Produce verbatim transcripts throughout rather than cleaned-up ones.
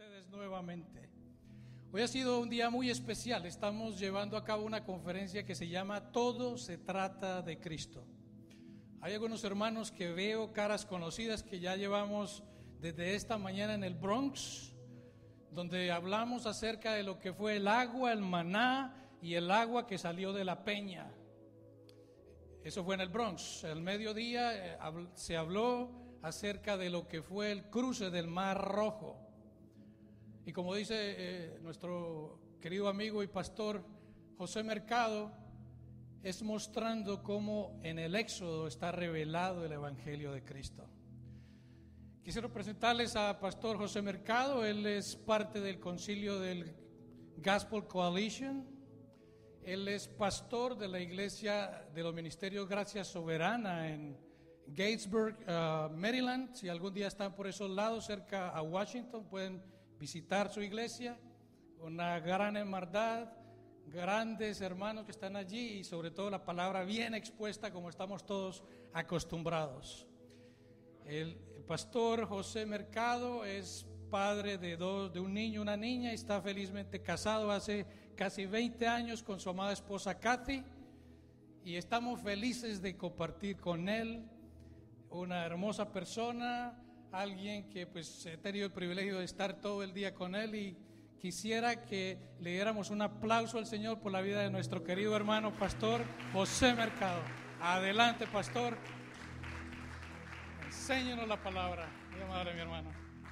ustedes nuevamente. Hoy ha sido un día muy especial. Estamos llevando a cabo una conferencia que se llama Todo se trata de Cristo. Hay algunos hermanos que veo, caras conocidas, que ya llevamos desde esta mañana en el Bronx, donde hablamos acerca de lo que fue el agua, el maná y el agua que salió de la peña. Eso fue en el Bronx. Al mediodía eh, habl- se habló acerca de lo que fue el cruce del Mar Rojo. Y como dice eh, nuestro querido amigo y pastor José Mercado, es mostrando cómo en el Éxodo está revelado el Evangelio de Cristo. Quisiera presentarles a pastor José Mercado. Él es parte del concilio del Gospel Coalition. Él es pastor de la iglesia de los ministerios Gracia Soberana en Gatesburg, uh, Maryland. Si algún día están por esos lados, cerca a Washington, pueden visitar su iglesia. Una gran hermandad, grandes hermanos que están allí y sobre todo la palabra bien expuesta como estamos todos acostumbrados. El, el pastor José Mercado es padre de dos, de un niño y una niña, y está felizmente casado hace casi veinte años con su amada esposa Kathy, y estamos felices de compartir con él, una hermosa persona, alguien que pues he tenido el privilegio de estar todo el día con él, y quisiera que le diéramos un aplauso al Señor por la vida de nuestro querido hermano pastor José Mercado. Adelante, pastor, enséñanos la palabra. Muy amable, mi hermano.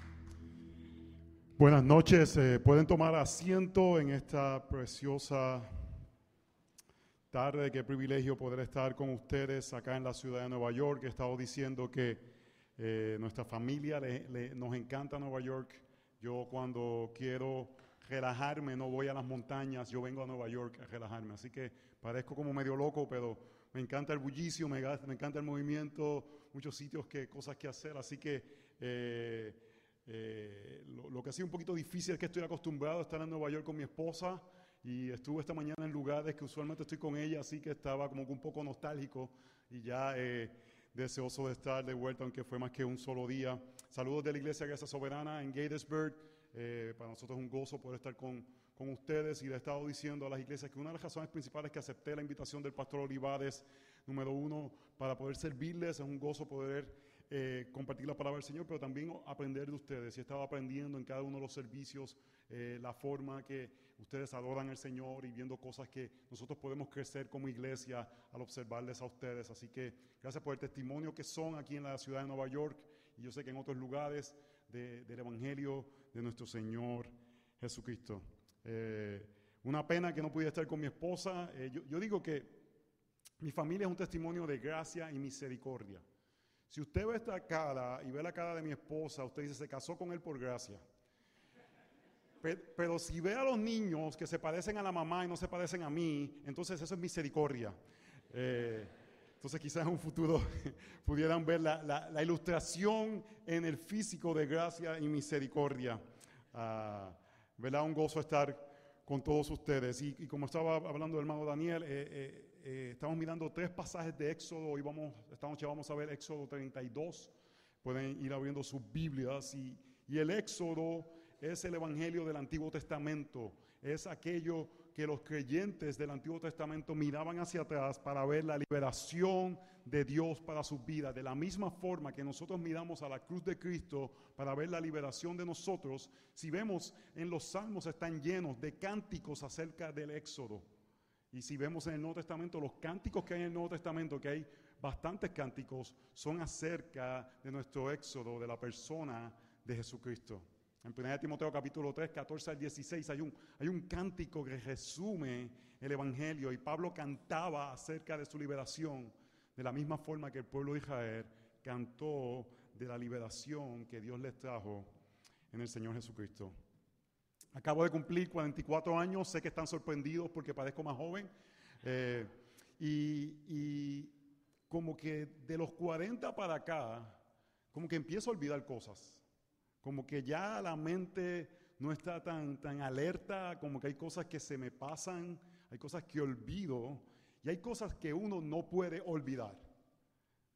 Buenas noches, eh, pueden tomar asiento en esta preciosa tarde. Qué privilegio poder estar con ustedes acá en la ciudad de Nueva York. He estado diciendo que eh, nuestra familia le, le, nos encanta Nueva York. Yo cuando quiero relajarme no voy a las montañas, yo vengo a Nueva York a relajarme. Así que parezco como medio loco, pero me encanta el bullicio, me, me encanta el movimiento, muchos sitios, que, cosas que hacer. Así que eh, Eh, lo, lo que ha sido un poquito difícil es que estoy acostumbrado a estar en Nueva York con mi esposa, y estuve esta mañana en lugares que usualmente estoy con ella, así que estaba como que un poco nostálgico y ya eh, deseoso de estar de vuelta, aunque fue más que un solo día. Saludos de la Iglesia Gracia Soberana en Gatesburg. Eh, para nosotros es un gozo poder estar con, con ustedes, y le he estado diciendo a las iglesias que una de las razones principales que acepté la invitación del pastor Olivares, número uno, para poder servirles, es un gozo poder Eh, compartir la palabra del Señor, pero también aprender de ustedes. Y he estado aprendiendo en cada uno de los servicios eh, la forma que ustedes adoran al Señor, y viendo cosas que nosotros podemos crecer como iglesia al observarles a ustedes. Así que gracias por el testimonio que son aquí en la ciudad de Nueva York, y yo sé que en otros lugares de, del Evangelio de nuestro Señor Jesucristo. Eh, una pena que no pudiera estar con mi esposa. Eh, yo, yo digo que mi familia es un testimonio de gracia y misericordia. Si usted ve esta cara y ve la cara de mi esposa, usted dice, se casó con él por gracia. Pero, pero si ve a los niños que se parecen a la mamá y no se parecen a mí, entonces eso es misericordia. Eh, entonces quizás en un futuro pudieran ver la, la, la ilustración en el físico de gracia y misericordia. Uh, ¿verdad? Un gozo estar con todos ustedes. Y, y como estaba hablando el hermano Daniel, eh, eh, Eh, estamos mirando tres pasajes de Éxodo. Hoy vamos, esta noche vamos a ver Éxodo treinta y dos. Pueden ir abriendo sus Biblias. Y, y el Éxodo es el Evangelio del Antiguo Testamento. Es aquello que los creyentes del Antiguo Testamento miraban hacia atrás para ver la liberación de Dios para sus vidas. De la misma forma que nosotros miramos a la cruz de Cristo para ver la liberación de nosotros, si vemos en los Salmos están llenos de cánticos acerca del Éxodo. Y si vemos en el Nuevo Testamento, los cánticos que hay en el Nuevo Testamento, que hay bastantes cánticos, son acerca de nuestro éxodo, de la persona de Jesucristo. En primera Timoteo capítulo tres, catorce al dieciséis, hay un, hay un cántico que resume el Evangelio, y Pablo cantaba acerca de su liberación, de la misma forma que el pueblo de Israel cantó de la liberación que Dios les trajo en el Señor Jesucristo. Acabo de cumplir cuarenta y cuatro años, sé que están sorprendidos porque parezco más joven, eh, y, y como que de los cuarenta para acá, como que empiezo a olvidar cosas, como que ya la mente no está tan, tan alerta, como que hay cosas que se me pasan, hay cosas que olvido, y hay cosas que uno no puede olvidar.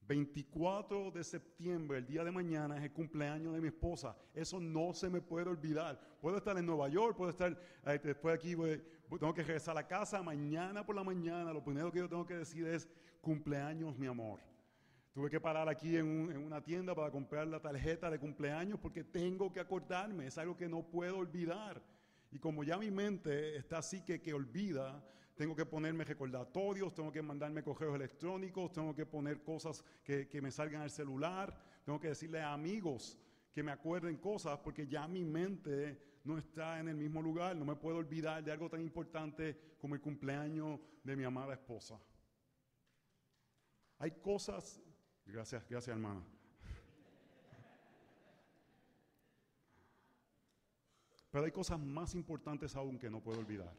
veinticuatro de septiembre, el día de mañana, es el cumpleaños de mi esposa. Eso no se me puede olvidar. Puedo estar en Nueva York, puedo estar eh, después aquí, voy, tengo que regresar a la casa. Mañana por la mañana, lo primero que yo tengo que decir es cumpleaños, mi amor. Tuve que parar aquí en, un, en una tienda para comprar la tarjeta de cumpleaños porque tengo que acordarme. Es algo que no puedo olvidar. Y como ya mi mente está así que, que olvida, tengo que ponerme recordatorios, tengo que mandarme correos electrónicos, tengo que poner cosas que, que me salgan al celular, tengo que decirle a amigos que me acuerden cosas porque ya mi mente no está en el mismo lugar. No me puedo olvidar de algo tan importante como el cumpleaños de mi amada esposa. Hay cosas, gracias, gracias hermana. Pero hay cosas más importantes aún que no puedo olvidar.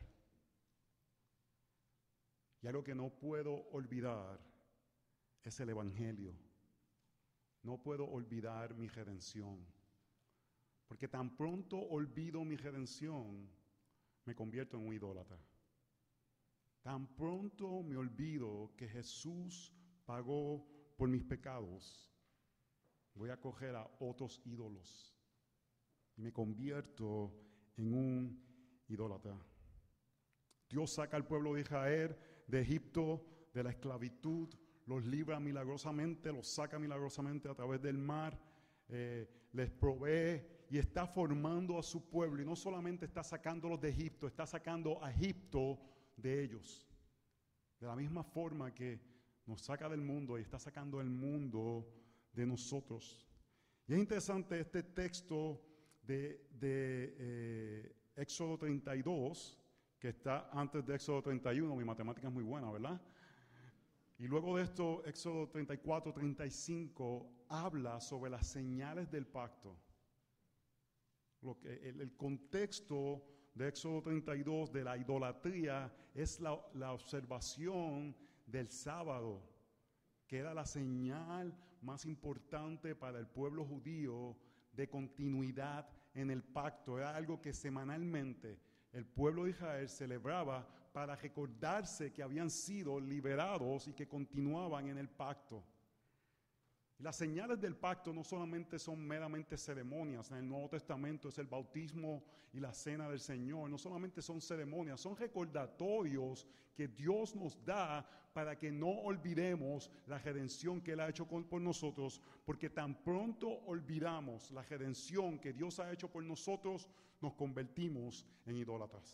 Y algo que no puedo olvidar es el Evangelio. No puedo olvidar mi redención. Porque tan pronto olvido mi redención, me convierto en un idólatra. Tan pronto me olvido que Jesús pagó por mis pecados, voy a coger a otros ídolos y me convierto en un idólatra. Dios saca al pueblo de Israel de Egipto, de la esclavitud, los libra milagrosamente, los saca milagrosamente a través del mar, eh, les provee y está formando a su pueblo. Y no solamente está sacándolos de Egipto, está sacando a Egipto de ellos. De la misma forma que nos saca del mundo y está sacando el mundo de nosotros. Y es interesante este texto de, de eh, Éxodo treinta y dos, que está antes de Éxodo treinta y uno, mi matemática es muy buena, ¿verdad? Y luego de esto, Éxodo treinta y cuatro, treinta y cinco, habla sobre las señales del pacto. Lo que, el, el contexto de Éxodo treinta y dos de la idolatría es la, la observación del sábado, que era la señal más importante para el pueblo judío de continuidad en el pacto. Era algo que semanalmente el pueblo de Israel celebraba para recordarse que habían sido liberados y que continuaban en el pacto. Las señales del pacto no solamente son meramente ceremonias. En el Nuevo Testamento es el bautismo y la cena del Señor. No solamente son ceremonias, son recordatorios que Dios nos da para que no olvidemos la redención que Él ha hecho con, por nosotros, porque tan pronto olvidamos la redención que Dios ha hecho por nosotros, nos convertimos en idólatras.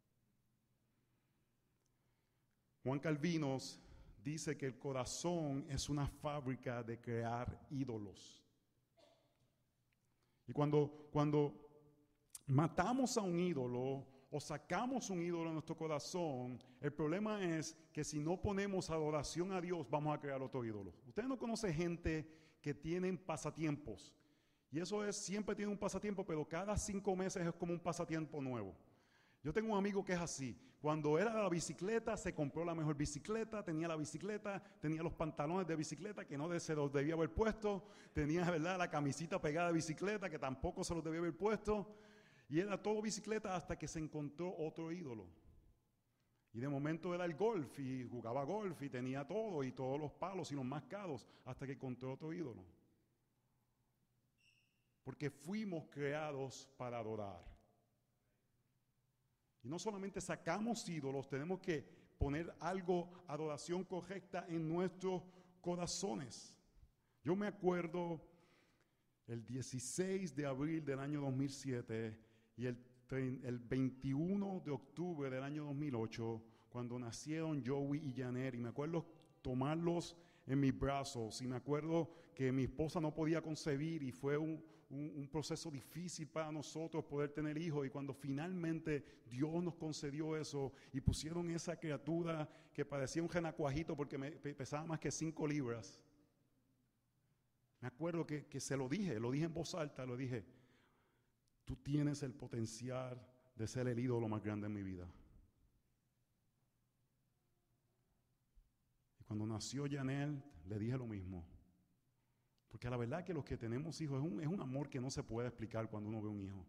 Juan Calvino dice que el corazón es una fábrica de crear ídolos. Y cuando, cuando matamos a un ídolo o sacamos un ídolo de nuestro corazón, el problema es que si no ponemos adoración a Dios, vamos a crear otro ídolo. Ustedes no conocen gente que tienen pasatiempos. Y eso es, siempre tiene un pasatiempo, pero cada cinco meses es como un pasatiempo nuevo. Yo tengo un amigo que es así. Cuando era la bicicleta, se compró la mejor bicicleta, tenía la bicicleta, tenía los pantalones de bicicleta que no se los debía haber puesto, tenía, ¿verdad?, la camisita pegada de bicicleta que tampoco se los debía haber puesto, y era todo bicicleta hasta que se encontró otro ídolo. Y de momento era el golf, y jugaba golf, y tenía todo, y todos los palos y los mascados, hasta que encontró otro ídolo. Porque fuimos creados para adorar. Y no solamente sacamos ídolos, tenemos que poner algo, adoración correcta en nuestros corazones. Yo me acuerdo el dieciséis de abril del año dos mil siete y el, el veintiuno de octubre del año dos mil ocho, cuando nacieron Joey y Janet, y me acuerdo tomarlos en mis brazos, y me acuerdo que mi esposa no podía concebir y fue un, un, un proceso difícil para nosotros poder tener hijos, y cuando finalmente Dios nos concedió eso y pusieron esa criatura que parecía un renacuajito porque me, pesaba más que cinco libras, me acuerdo que, que se lo dije, lo dije en voz alta, lo dije: tú tienes el potencial de ser el ídolo más grande en mi vida. Cuando nació Janel, le dije lo mismo. Porque la verdad que los que tenemos hijos es un, es un amor que no se puede explicar cuando uno ve un hijo.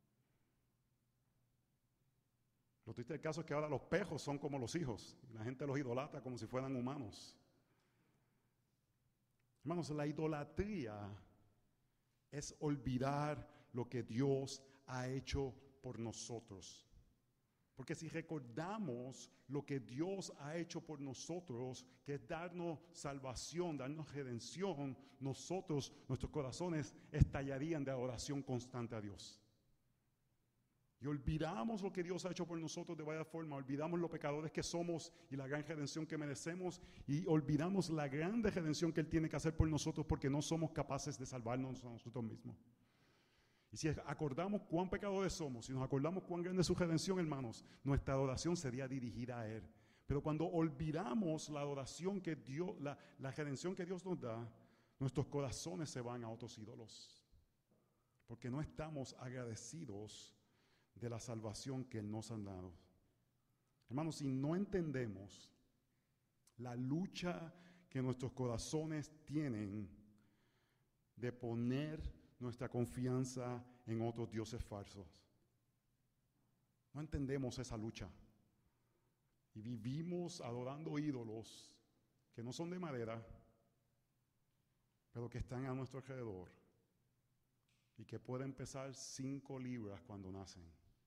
Lo triste del caso es que ahora los pejos son como los hijos. La gente los idolatra como si fueran humanos. Hermanos, la idolatría es olvidar lo que Dios ha hecho por nosotros. Porque si recordamos lo que Dios ha hecho por nosotros, que es darnos salvación, darnos redención, nosotros, nuestros corazones estallarían de adoración constante a Dios. Y olvidamos lo que Dios ha hecho por nosotros de varias formas, olvidamos los pecadores que somos y la gran redención que merecemos, y olvidamos la grande redención que Él tiene que hacer por nosotros porque no somos capaces de salvarnos a nosotros mismos. Y si acordamos cuán pecadores somos, si nos acordamos cuán grande es su redención, hermanos, nuestra adoración sería dirigida a Él. Pero cuando olvidamos la adoración que Dios, la, la redención que Dios nos da, nuestros corazones se van a otros ídolos. Porque no estamos agradecidos de la salvación que Él nos ha dado. Hermanos, si no entendemos la lucha que nuestros corazones tienen de poner nuestra confianza en otros dioses falsos, no entendemos esa lucha y vivimos adorando ídolos que no son de madera, pero que están a nuestro alrededor y que pueden pesar cinco libras cuando nacen,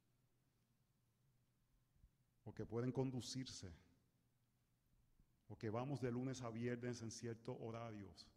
o que pueden conducirse, o que vamos de lunes a viernes en ciertos horarios.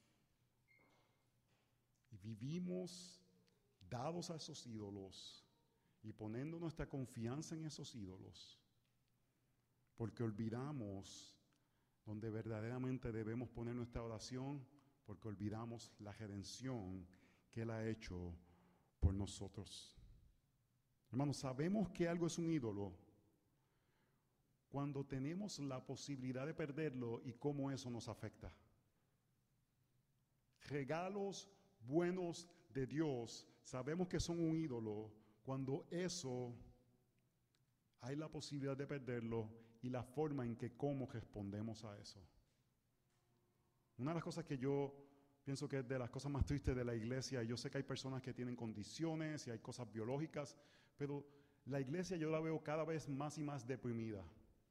Y vivimos dados a esos ídolos y poniendo nuestra confianza en esos ídolos, porque olvidamos donde verdaderamente debemos poner nuestra oración, porque olvidamos la redención que Él ha hecho por nosotros. Hermanos, sabemos que algo es un ídolo cuando tenemos la posibilidad de perderlo y cómo eso nos afecta. Regalos buenos de Dios, sabemos que son un ídolo cuando eso hay la posibilidad de perderlo y la forma en que cómo respondemos a eso. Una de las cosas que yo pienso que es de las cosas más tristes de la iglesia, y yo sé que hay personas que tienen condiciones y hay cosas biológicas, pero la iglesia yo la veo cada vez más y más deprimida.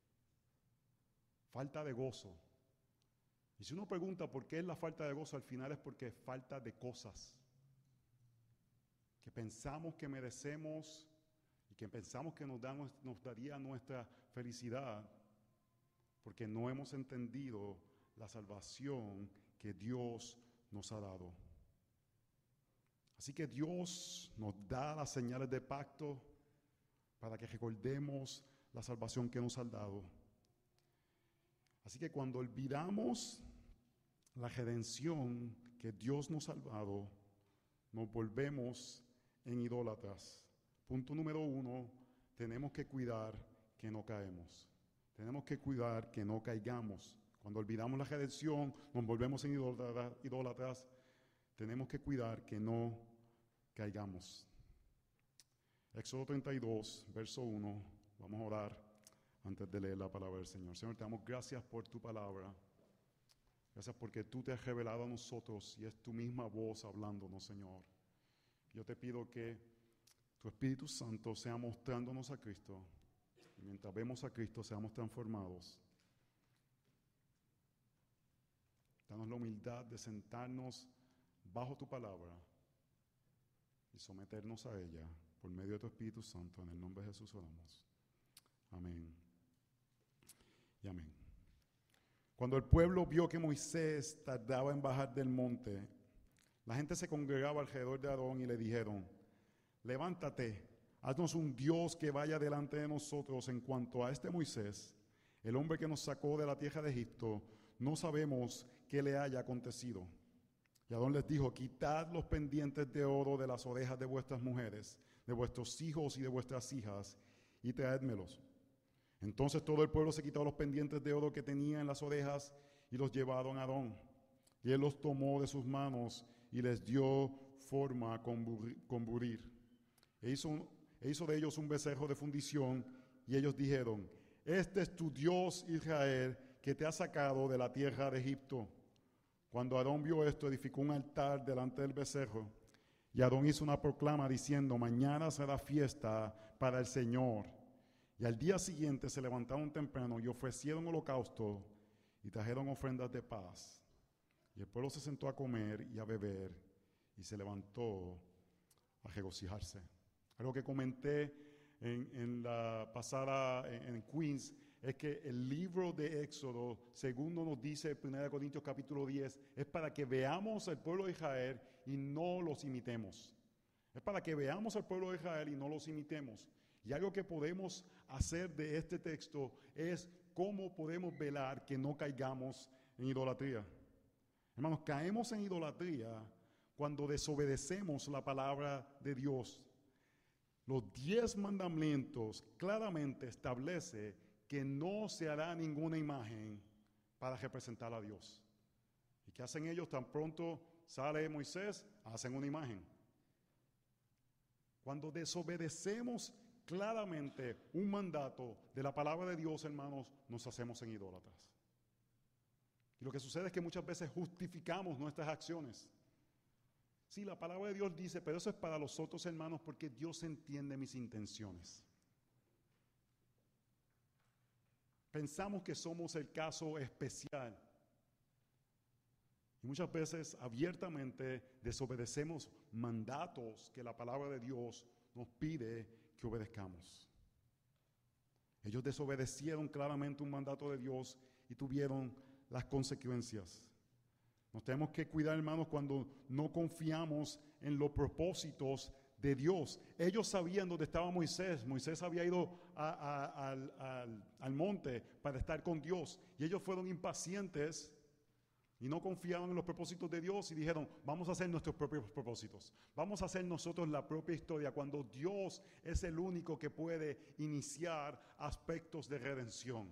Falta de gozo. Y si uno pregunta por qué es la falta de gozo, al final es porque es falta de cosas que pensamos que merecemos y que pensamos que nos, da, nos daría nuestra felicidad, porque no hemos entendido la salvación que Dios nos ha dado. Así que Dios nos da las señales de pacto para que recordemos la salvación que nos ha dado. Así que cuando olvidamos la redención que Dios nos ha salvado, nos volvemos en idólatras. Punto número uno, tenemos que cuidar que no caemos. Tenemos que cuidar que no caigamos. Cuando olvidamos la redención, nos volvemos en idólatras. Tenemos que cuidar que no caigamos. Éxodo treinta y dos, verso uno. Vamos a orar antes de leer la palabra del Señor. Señor, te damos gracias por tu palabra. Gracias porque tú te has revelado a nosotros y es tu misma voz hablándonos, Señor. Yo te pido que tu Espíritu Santo sea mostrándonos a Cristo. Y mientras vemos a Cristo, seamos transformados. Danos la humildad de sentarnos bajo tu palabra y someternos a ella por medio de tu Espíritu Santo. En el nombre de Jesús oramos. Amén. Y amén. Cuando el pueblo vio que Moisés tardaba en bajar del monte, la gente se congregaba alrededor de Aarón y le dijeron: levántate, haznos un Dios que vaya delante de nosotros. En cuanto a este Moisés, el hombre que nos sacó de la tierra de Egipto, no sabemos qué le haya acontecido. Y Aarón les dijo: quitad los pendientes de oro de las orejas de vuestras mujeres, de vuestros hijos y de vuestras hijas, y traédmelos. Entonces todo el pueblo se quitó los pendientes de oro que tenía en las orejas y los llevaron a Aarón. Y él los tomó de sus manos y les dio forma con burir. E hizo, un, e hizo de ellos un becerro de fundición, y ellos dijeron: este es tu Dios Israel, que te ha sacado de la tierra de Egipto. Cuando Aarón vio esto, edificó un altar delante del becerro, y Aarón hizo una proclama diciendo: mañana será fiesta para el Señor. Y al día siguiente se levantaron temprano y ofrecieron holocausto y trajeron ofrendas de paz. Y el pueblo se sentó a comer y a beber y se levantó a regocijarse. Algo que comenté en, en la pasada en, en Queens es que el libro de Éxodo, según nos dice primera Corintios capítulo diez, es para que veamos al pueblo de Israel y no los imitemos. Es para que veamos al pueblo de Israel y no los imitemos. Y algo que podemos hacer de este texto es cómo podemos velar que no caigamos en idolatría. Hermanos, caemos en idolatría cuando desobedecemos la palabra de Dios. Los diez mandamientos claramente establece que no se hará ninguna imagen para representar a Dios. ¿Y qué hacen ellos? Tan pronto sale Moisés, hacen una imagen. Cuando desobedecemos claramente un mandato de la palabra de Dios, hermanos, nos hacemos en idólatras. Y lo que sucede es que muchas veces justificamos nuestras acciones. Sí, la palabra de Dios dice, pero eso es para los otros hermanos porque Dios entiende mis intenciones. Pensamos que somos el caso especial. Y muchas veces abiertamente desobedecemos mandatos que la palabra de Dios nos pide que obedezcamos. Ellos desobedecieron claramente un mandato de Dios y tuvieron las consecuencias. Nos tenemos que cuidar, hermanos, cuando no confiamos en los propósitos de Dios. Ellos sabían dónde estaba Moisés. Moisés había ido a, a, al, al, al monte para estar con Dios. Y ellos fueron impacientes y no confiaron en los propósitos de Dios y dijeron, vamos a hacer nuestros propios propósitos. Vamos a hacer nosotros la propia historia cuando Dios es el único que puede iniciar aspectos de redención.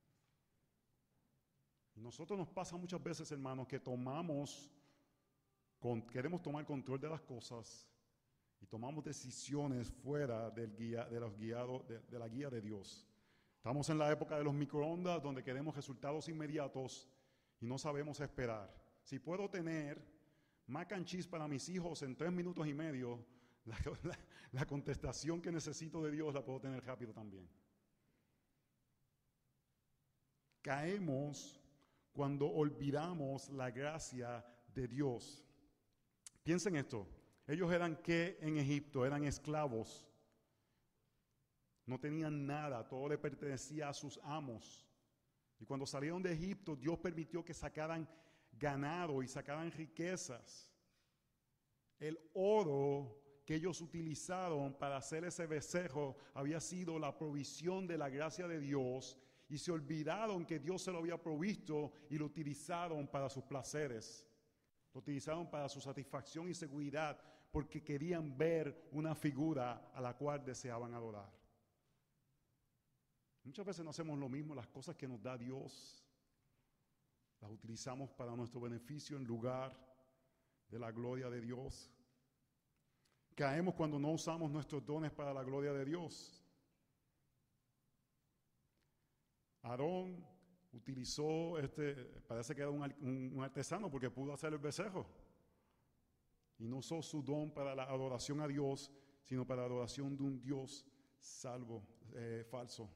Y nosotros nos pasa muchas veces, hermanos, que tomamos, con, queremos tomar control de las cosas y tomamos decisiones fuera del guía, de, los guiados, de, de la guía de Dios. Estamos en la época de los microondas donde queremos resultados inmediatos y no sabemos esperar. Si puedo tener mac and cheese para mis hijos en tres minutos y medio, la, la, la contestación que necesito de Dios la puedo tener rápido también. Caemos cuando olvidamos la gracia de Dios. Piensen esto, ellos eran ¿qué en Egipto? Eran esclavos. No tenían nada, todo le pertenecía a sus amos. Y cuando salieron de Egipto, Dios permitió que sacaran ganado y sacaran riquezas. El oro que ellos utilizaron para hacer ese becerro había sido la provisión de la gracia de Dios. Y se olvidaron que Dios se lo había provisto y lo utilizaron para sus placeres. Lo utilizaron para su satisfacción y seguridad porque querían ver una figura a la cual deseaban adorar. Muchas veces no hacemos lo mismo, las cosas que nos da Dios las utilizamos para nuestro beneficio en lugar de la gloria de Dios. Caemos cuando no usamos nuestros dones para la gloria de Dios. Aarón utilizó, este, parece que era un, un, un artesano porque pudo hacer el becerro. Y no usó su don para la adoración a Dios, sino para la adoración de un Dios salvo, eh, falso.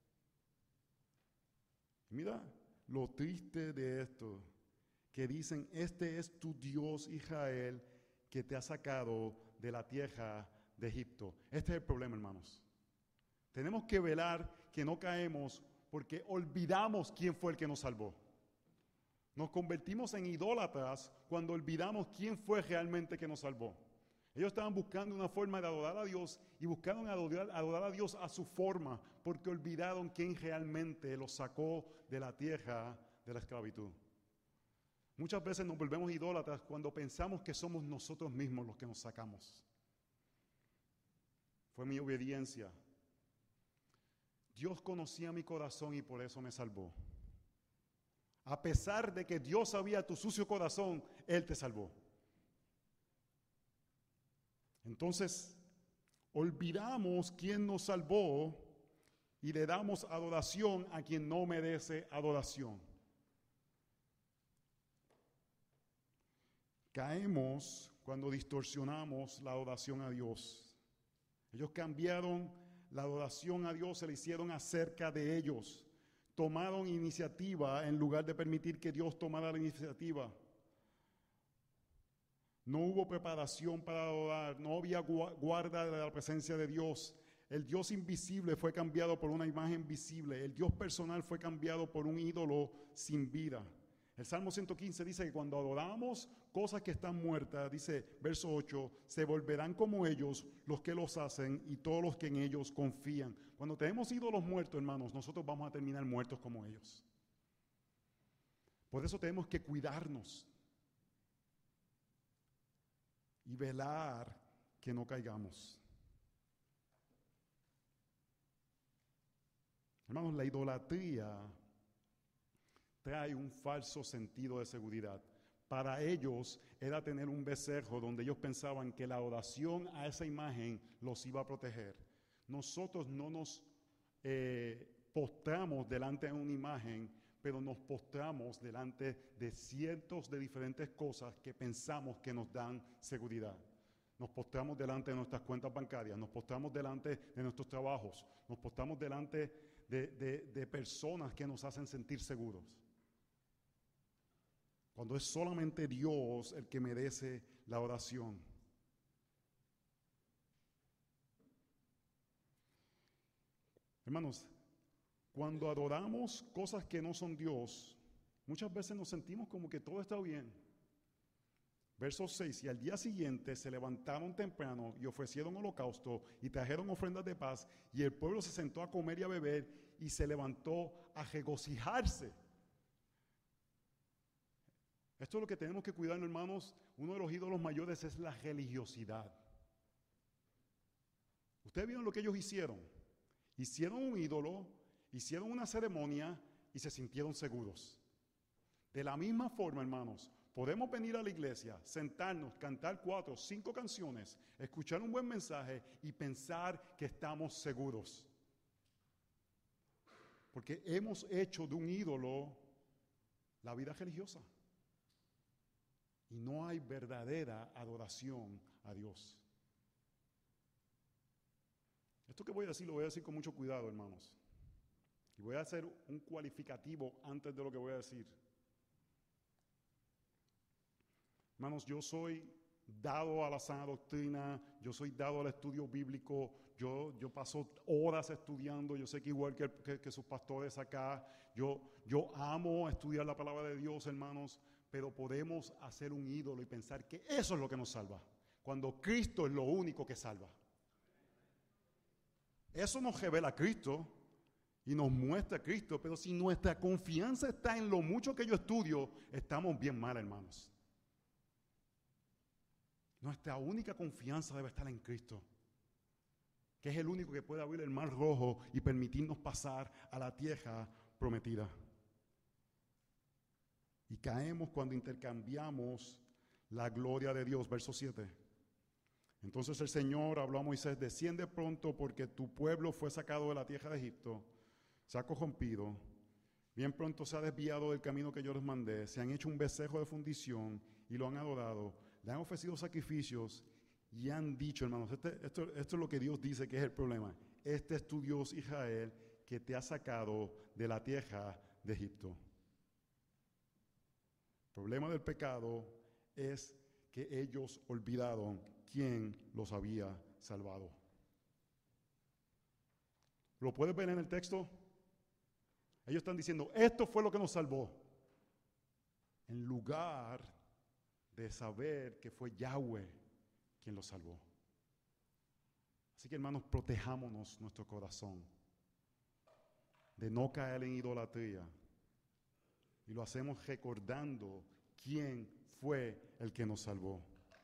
Y mira lo triste de esto, que dicen, este es tu Dios Israel que te ha sacado de la tierra de Egipto. Este es el problema, hermanos. Tenemos que velar que no caemos porque olvidamos quién fue el que nos salvó. Nos convertimos en idólatras cuando olvidamos quién fue realmente que nos salvó. Ellos estaban buscando una forma de adorar a Dios y buscaron adorar, adorar a Dios a su forma porque olvidaron quién realmente los sacó de la tierra de la esclavitud. Muchas veces nos volvemos idólatras cuando pensamos que somos nosotros mismos los que nos sacamos. Fue mi obediencia. Dios conocía mi corazón y por eso me salvó. A pesar de que Dios sabía tu sucio corazón, Él te salvó. Entonces, olvidamos quién nos salvó y le damos adoración a quien no merece adoración. Caemos cuando distorsionamos la adoración a Dios. Ellos cambiaron la adoración a Dios, se la hicieron acerca de ellos. Tomaron iniciativa en lugar de permitir que Dios tomara la iniciativa. No hubo preparación para adorar, no había guarda de la presencia de Dios. El Dios invisible fue cambiado por una imagen visible. El Dios personal fue cambiado por un ídolo sin vida. El Salmo ciento quince dice que cuando adoramos cosas que están muertas, dice verso ocho, se volverán como ellos los que los hacen y todos los que en ellos confían. Cuando tenemos ídolos muertos, hermanos, nosotros vamos a terminar muertos como ellos. Por eso tenemos que cuidarnos y velar que no caigamos. Hermanos, la idolatría trae un falso sentido de seguridad. Para ellos era tener un becerro donde ellos pensaban que la adoración a esa imagen los iba a proteger. Nosotros no nos eh, postramos delante de una imagen, pero nos postramos delante de cientos de diferentes cosas que pensamos que nos dan seguridad. Nos postramos delante de nuestras cuentas bancarias, nos postramos delante de nuestros trabajos, nos postramos delante de, de, de personas que nos hacen sentir seguros. Cuando es solamente Dios el que merece la oración. Hermanos, cuando adoramos cosas que no son Dios, muchas veces nos sentimos como que todo está bien. Verso seis, y al día siguiente se levantaron temprano y ofrecieron holocausto y trajeron ofrendas de paz, y el pueblo se sentó a comer y a beber y se levantó a regocijarse. Esto es lo que tenemos que cuidar, hermanos. Uno de los ídolos mayores es la religiosidad. Ustedes vieron lo que ellos hicieron. Hicieron un ídolo, hicieron una ceremonia y se sintieron seguros. De la misma forma, hermanos, podemos venir a la iglesia, sentarnos, cantar cuatro, cinco canciones, escuchar un buen mensaje y pensar que estamos seguros. Porque hemos hecho de un ídolo la vida religiosa. Y no hay verdadera adoración a Dios. Esto que voy a decir lo voy a decir con mucho cuidado, hermanos. Y voy a hacer un cualificativo antes de lo que voy a decir. Hermanos, yo soy dado a la sana doctrina, yo soy dado al estudio bíblico, yo, yo paso horas estudiando, yo sé que igual que, que, que sus pastores acá, yo, yo amo estudiar la palabra de Dios, hermanos, pero podemos hacer un ídolo y pensar que eso es lo que nos salva, cuando Cristo es lo único que salva. Eso nos revela a Cristo y nos muestra a Cristo, pero si nuestra confianza está en lo mucho que yo estudio, estamos bien mal, hermanos. Nuestra única confianza debe estar en Cristo, que es el único que puede abrir el mar rojo y permitirnos pasar a la tierra prometida. Y caemos cuando intercambiamos la gloria de Dios. Verso siete. Entonces el Señor habló a Moisés: desciende pronto, porque tu pueblo fue sacado de la tierra de Egipto, se ha corrompido, bien pronto se ha desviado del camino que yo les mandé, se han hecho un becerro de fundición y lo han adorado, le han ofrecido sacrificios y han dicho, hermanos, este, esto, esto es lo que Dios dice que es el problema. Este es tu Dios, Israel, que te ha sacado de la tierra de Egipto. El problema del pecado es que ellos olvidaron quién los había salvado. ¿Lo puedes ver en el texto? Ellos están diciendo, esto fue lo que nos salvó, en lugar de saber que fue Yahweh quien los salvó. Así que, hermanos, protejámonos nuestro corazón de no caer en idolatría. Y lo hacemos recordando quién fue el que nos salvó.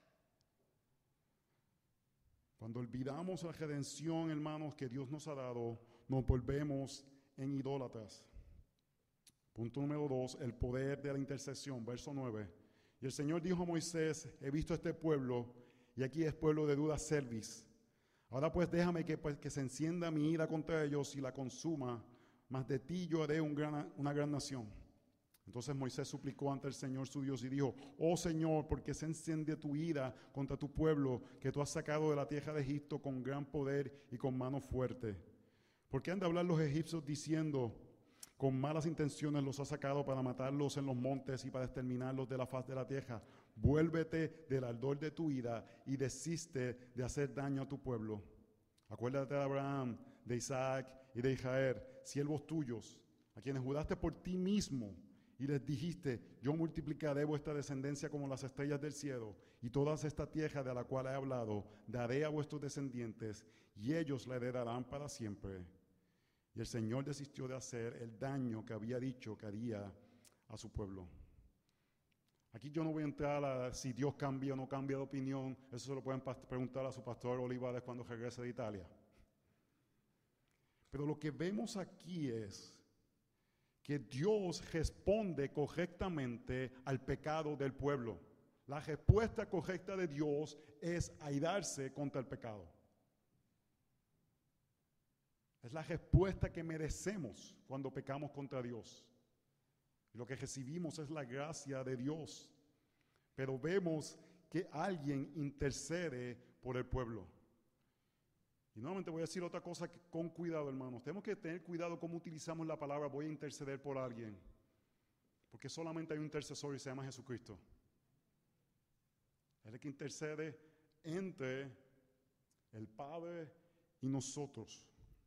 Cuando olvidamos la redención, hermanos, que Dios nos ha dado, nos volvemos en idólatras. Punto número dos, el poder de la intercesión, verso nueve. Y el Señor dijo a Moisés: he visto este pueblo, y aquí es pueblo de duda cerviz. Ahora pues déjame que, pues, que se encienda mi ira contra ellos y la consuma, mas de ti yo haré un gran, una gran nación. Entonces Moisés suplicó ante el Señor su Dios y dijo: oh Señor, ¿por qué se enciende tu ira contra tu pueblo que tú has sacado de la tierra de Egipto con gran poder y con mano fuerte? ¿Por qué han de hablar los egipcios diciendo: con malas intenciones los has sacado para matarlos en los montes y para exterminarlos de la faz de la tierra. Vuélvete del ardor de tu ira y desiste de hacer daño a tu pueblo. Acuérdate de Abraham, de Isaac y de Israel, siervos tuyos, a quienes juraste por ti mismo y les dijiste: yo multiplicaré vuestra descendencia como las estrellas del cielo, y toda esta tierra de la cual he hablado daré a vuestros descendientes, y ellos la heredarán para siempre. Y el Señor desistió de hacer el daño que había dicho que haría a su pueblo. Aquí yo no voy a entrar a si Dios cambia o no cambia de opinión. Eso se lo pueden preguntar a su pastor Olivares cuando regrese de Italia. Pero lo que vemos aquí es que Dios responde correctamente al pecado del pueblo. La respuesta correcta de Dios es airarse contra el pecado. Es la respuesta que merecemos cuando pecamos contra Dios. Lo que recibimos es la gracia de Dios. Pero vemos que alguien intercede por el pueblo. Y nuevamente voy a decir otra cosa que, con cuidado, hermanos. Tenemos que tener cuidado cómo utilizamos la palabra voy a interceder por alguien. Porque solamente hay un intercesor y se llama Jesucristo. Él es el que intercede entre el Padre y nosotros.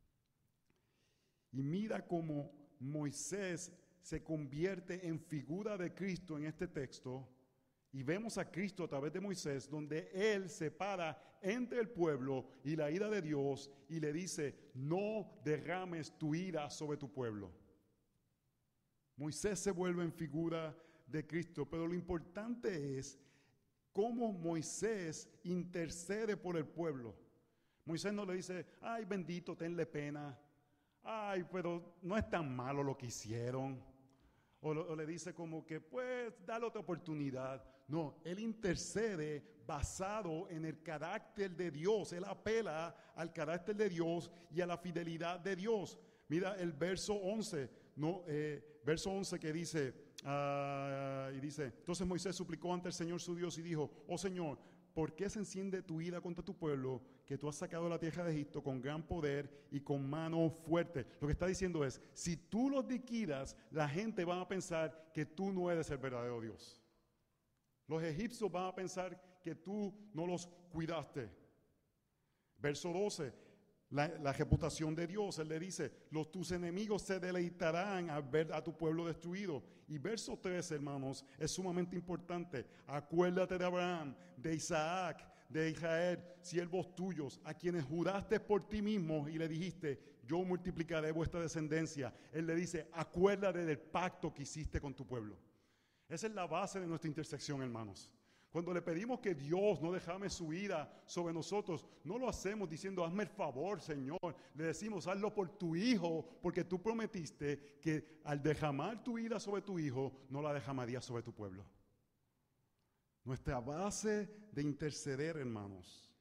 Y mira cómo Moisés se convierte en figura de Cristo en este texto. Y vemos a Cristo a través de Moisés, donde Él se para entre el pueblo y la ira de Dios y le dice: no derrames tu ira sobre tu pueblo. Moisés se vuelve en figura de Cristo, pero lo importante es cómo Moisés intercede por el pueblo. Moisés no le dice: ay, bendito, tenle pena. Ay, pero no es tan malo lo que hicieron. O, lo, o le dice como que, pues, dale otra oportunidad. No, él intercede basado en el carácter de Dios. Él apela al carácter de Dios y a la fidelidad de Dios. Mira el verso once, no, eh, verso once que dice, uh, y dice, entonces Moisés suplicó ante el Señor su Dios y dijo: oh Señor, ¿por qué se enciende tu ira contra tu pueblo, que tú has sacado de la tierra de Egipto con gran poder y con mano fuerte? Lo que está diciendo es, si tú los liquidas, la gente va a pensar que tú no eres el verdadero Dios. Los egipcios van a pensar que tú no los cuidaste. Verso doce, la, la reputación de Dios, Él le dice, los, tus enemigos se deleitarán al ver a tu pueblo destruido. Y verso trece, hermanos, es sumamente importante. Acuérdate de Abraham, de Isaac, de Israel, siervos tuyos, a quienes juraste por ti mismo y le dijiste: yo multiplicaré vuestra descendencia. Él le dice: acuérdate del pacto que hiciste con tu pueblo. Esa es la base de nuestra intersección, hermanos. Cuando le pedimos que Dios no derrame su ira sobre nosotros, no lo hacemos diciendo: hazme el favor, Señor. Le decimos: hazlo por tu hijo, porque tú prometiste que al derramar tu ira sobre tu hijo, no la derramarías sobre tu pueblo. Nuestra base de interceder, hermanos,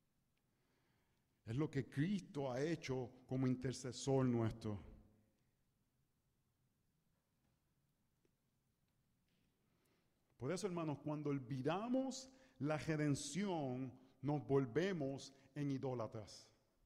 es lo que Cristo ha hecho como intercesor nuestro. Por eso, hermanos, cuando olvidamos la redención, nos volvemos en idólatras.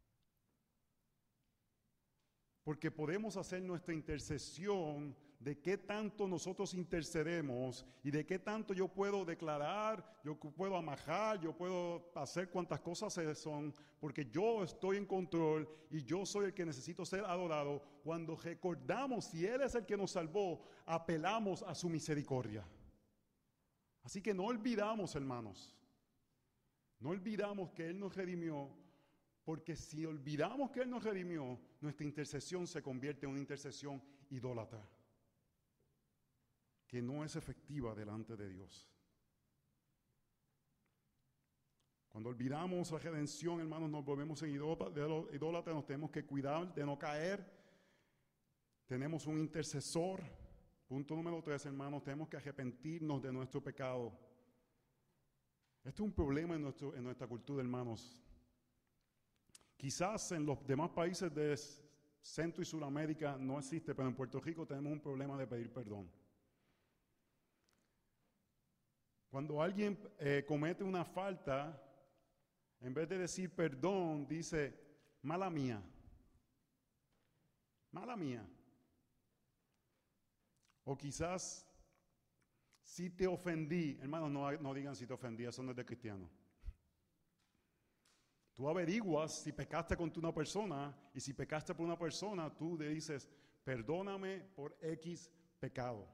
Porque podemos hacer nuestra intercesión de qué tanto nosotros intercedemos y de qué tanto yo puedo declarar, yo puedo amajar, yo puedo hacer cuantas cosas son, porque yo estoy en control y yo soy el que necesito ser adorado. Cuando recordamos si Él es el que nos salvó, apelamos a su misericordia. Así que no olvidamos, hermanos, no olvidamos que Él nos redimió, porque si olvidamos que Él nos redimió, nuestra intercesión se convierte en una intercesión idólatra, que no es efectiva delante de Dios. Cuando olvidamos la redención, hermanos, nos volvemos en idólatras, nos tenemos que cuidar de no caer. Tenemos un intercesor. Punto número tres, hermanos, tenemos que arrepentirnos de nuestro pecado. Este es un problema en, nuestro, en nuestra cultura, hermanos. Quizás en los demás países de Centro y Sudamérica no existe, pero en Puerto Rico tenemos un problema de pedir perdón. Cuando alguien eh, comete una falta, en vez de decir perdón, dice: mala mía, mala mía. O quizás si te ofendí. Hermanos, no, no digan si te ofendí, eso no es de cristiano. Tú averiguas si pecaste contra una persona, y si pecaste por una persona, tú le dices, perdóname por X pecado.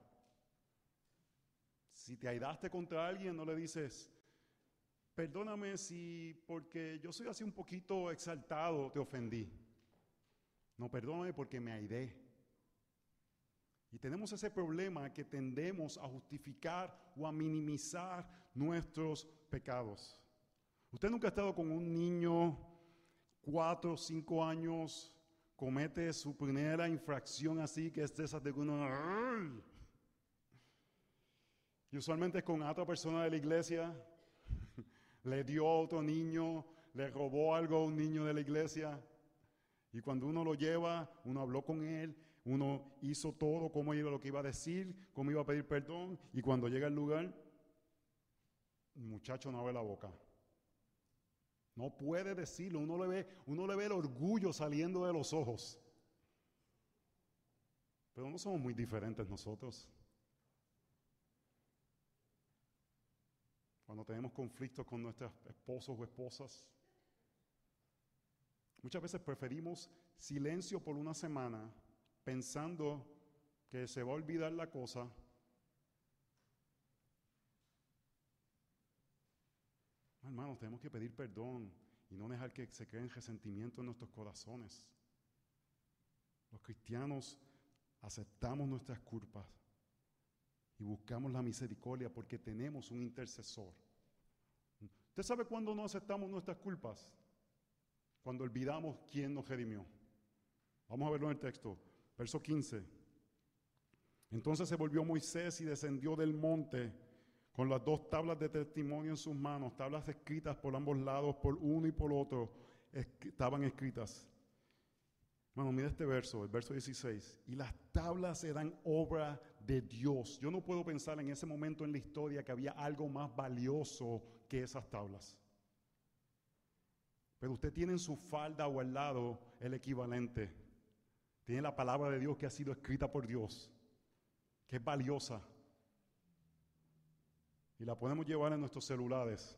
Si te airaste contra alguien, no le dices, perdóname si porque yo soy así un poquito exaltado, te ofendí. No, perdóname porque me airé. Y tenemos ese problema que tendemos a justificar o a minimizar nuestros pecados. Usted nunca ha estado con un niño, cuatro o cinco años, comete su primera infracción así, que es de esas de uno. Y usualmente es con otra persona de la iglesia, le dio a otro niño, le robó algo a un niño de la iglesia. Y cuando uno lo lleva, uno habló con él, uno hizo todo, cómo iba, lo que iba a decir, cómo iba a pedir perdón. Y cuando llega al lugar, el muchacho no abre la boca. No puede decirlo, uno le ve, uno le ve el orgullo saliendo de los ojos. Pero no somos muy diferentes nosotros. Cuando tenemos conflictos con nuestros esposos o esposas, muchas veces preferimos silencio por una semana, pensando que se va a olvidar la cosa. Hermanos, tenemos que pedir perdón y no dejar que se creen resentimientos en nuestros corazones. Los cristianos aceptamos nuestras culpas y buscamos la misericordia porque tenemos un intercesor. ¿Usted sabe cuándo no aceptamos nuestras culpas? Cuando olvidamos quién nos redimió. Vamos a verlo en el texto, verso quince. Entonces se volvió Moisés y descendió del monte con las dos tablas de testimonio en sus manos, tablas escritas por ambos lados, por uno y por otro, estaban escritas. Bueno, mira este verso, el verso dieciséis. Y las tablas eran obra de Dios. Yo no puedo pensar en ese momento en la historia que había algo más valioso que esas tablas. Pero usted tiene en su falda o al lado el equivalente. Tiene la palabra de Dios que ha sido escrita por Dios, que es valiosa. Y la podemos llevar en nuestros celulares.